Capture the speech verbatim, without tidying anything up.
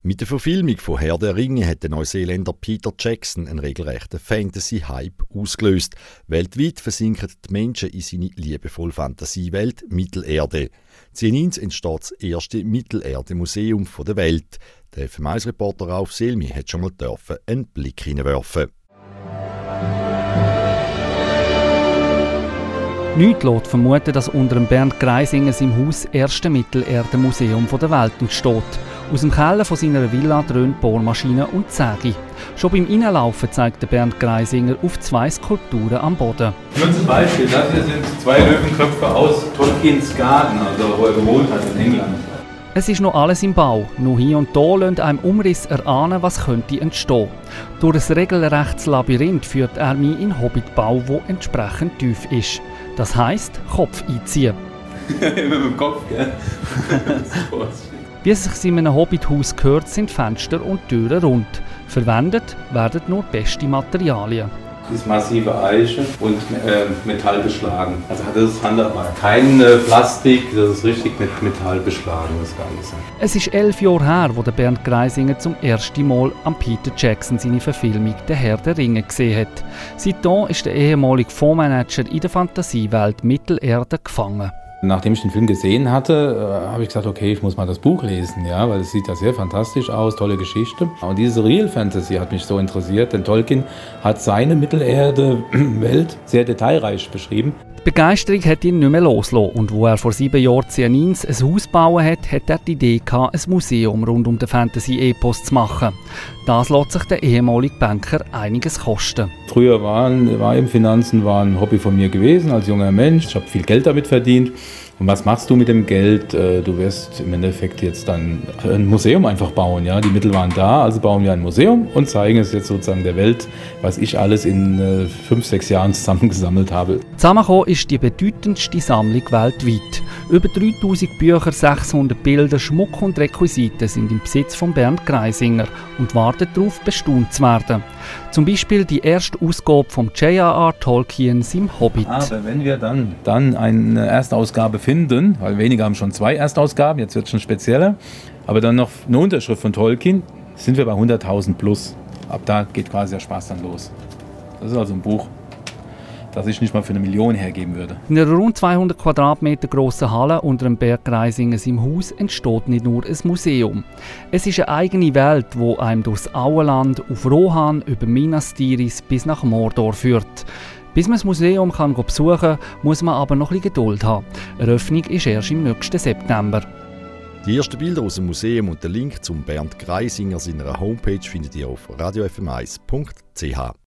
Mit der Verfilmung von Herr der Ringe hat der Neuseeländer Peter Jackson einen regelrechten Fantasy-Hype ausgelöst. Weltweit versinken die Menschen in seine liebevolle Fantasiewelt Mittelerde. In entsteht das erste Mittelerde-Museum der Welt. Der F M eins-Reporter Ralf Selmi hat schon mal einen Blick hineinwerfen. Nichts lässt vermuten, dass unter dem Bernd Greisinger im Haus das erste Mittelerde-Museum der Welt entsteht. Aus dem Keller von seiner Villa dröhnt Bohrmaschinen und Säge. Schon beim Reinlaufen zeigt der Bernd Greisinger auf zwei Skulpturen am Boden. Nur zum Beispiel, das hier sind zwei Löwenköpfe aus Tolkiens Garten, also wo er gewohnt hat in England. Es ist noch alles im Bau. Nur hier und da lässt einem Umriss erahnen, was könnte entstehen. Durch ein regelrechtes Labyrinth führt er mich in den Hobbitbau, der entsprechend tief ist. Das heisst, Kopf einziehen. Immer mit dem Kopf, gell? Wie es sich in einem Hobbithaus gehört, sind Fenster und Türen rund. Verwendet werden nur beste Materialien. Das ist massive Eiche und äh, Metall beschlagen. Also das ist Handarbeit. Kein äh, Plastik, das ist richtig mit Metall beschlagen, das Ganze. Es ist elf Jahre her, wo der Bernd Greisinger zum ersten Mal an Peter Jackson seine Verfilmung «Der Herr der Ringe» gesehen hat. Seitdem ist der ehemalige Fondsmanager in der Fantasiewelt Mittelerde gefangen. Nachdem ich den Film gesehen hatte, äh, habe ich gesagt, okay, ich muss mal das Buch lesen, ja, weil es sieht ja sehr fantastisch aus, tolle Geschichte. Und diese Real Fantasy hat mich so interessiert, denn Tolkien hat seine Mittelerde-Welt sehr detailreich beschrieben. Die Begeisterung hat ihn nicht mehr losgelassen und wo er vor sieben Jahren in Zianinz ein Haus bauen hat, hat er die Idee gehabt, ein Museum rund um den Fantasy-Epos zu machen. Das lässt sich der ehemalige Banker einiges kosten. Früher waren, war eben Finanzen war ein Hobby von mir gewesen als junger Mensch. Ich habe viel Geld damit verdient. Und was machst du mit dem Geld? Du wirst im Endeffekt jetzt dann ein Museum einfach bauen. Ja? Die Mittel waren da, also bauen wir ein Museum und zeigen es jetzt sozusagen der Welt, was ich alles in äh, fünf, sechs Jahren zusammengesammelt habe. Zusammengekommen ist die bedeutendste Sammlung weltweit. Über dreitausend Bücher, sechshundert Bilder, Schmuck und Requisiten sind im Besitz von Bernd Greisinger und warten darauf, bestaunt zu werden. Zum Beispiel die erste Ausgabe von J R R Tolkien, im Hobbit. Aber wenn wir dann, dann eine Erstausgabe finden, weil wenige haben schon zwei Erstausgaben, jetzt wird es schon spezieller, aber dann noch eine Unterschrift von Tolkien, sind wir bei hunderttausend plus. Ab da geht quasi der Spaß dann los. Das ist also ein Buch, das ich nicht mal für eine Million hergeben würde. In einer rund zweihundert Quadratmeter grossen Halle unter dem Berg Greisinger im Haus entsteht nicht nur ein Museum. Es ist eine eigene Welt, die einem durchs Auenland, auf Rohan, über Minas Tirith bis nach Mordor führt. Bis man das Museum kann besuchen kann, muss man aber noch ein bisschen Geduld haben. Die Eröffnung ist erst im nächsten September. Die ersten Bilder aus dem Museum und den Link zum Bernd Greisinger seiner Homepage findet ihr auf radio f m eins punkt c h.